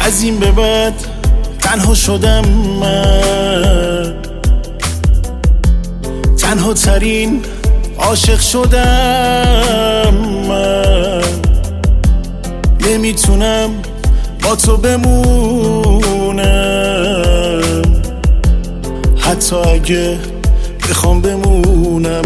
از این به بعد تنها شدم من، تنها ترین عاشق شدم من. نمیتونم با تو بمونم، حتی اگه بخوام بمونم.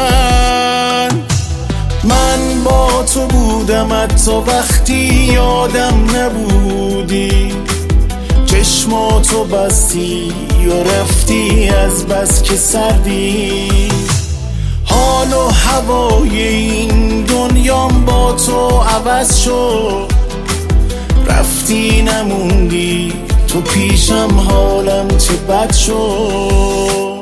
من با تو بودم حتی وقتی یادم نبودی، چشماتو بستی و رفتی از بس که سردی. حال و هوای این دنیام با تو عوض شد، رفتی نموندی تو پیشم، حالم چه بد شد.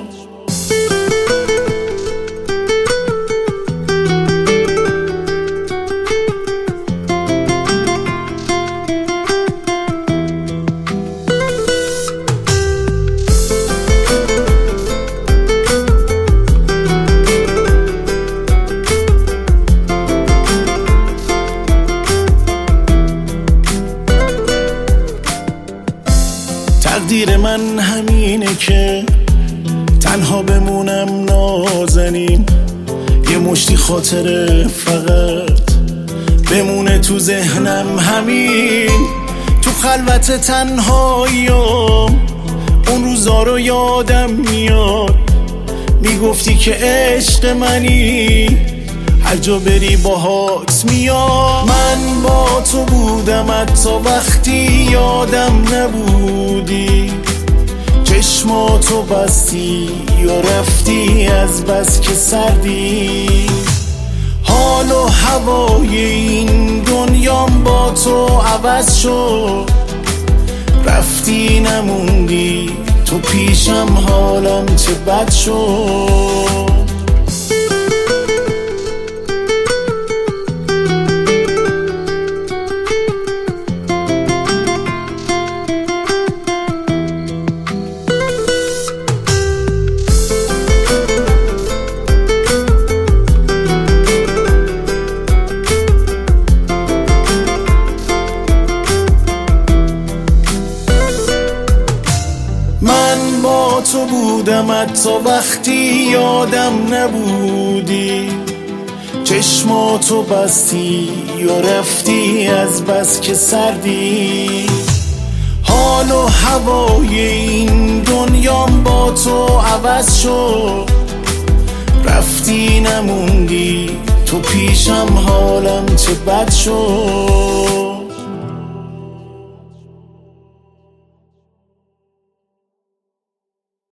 تقدیر من همینه که تنها بمونم نازنین، یه مشتی خاطره فقط بمونه تو ذهنم. همین تو خلوت تنهاییام اون روزا رو یادم میاد، میگفتی که عشق منی، هر جا بری باهات میام. من با تو بودم حتی وقتی یادم نبودی، چشماتو بستی و رفتی از بس که سردی. حال و هوای این دنیام با تو عوض شد، رفتی نموندی تو پیشم، حالم چه بد شد. من با تو بودم حتی وقتی یادم نبودی، چشماتو بستی و رفتی از بس که سردی. حال و هوای این دنیام با تو عوض شد، رفتی نموندی تو پیشم، حالم چه بد شد.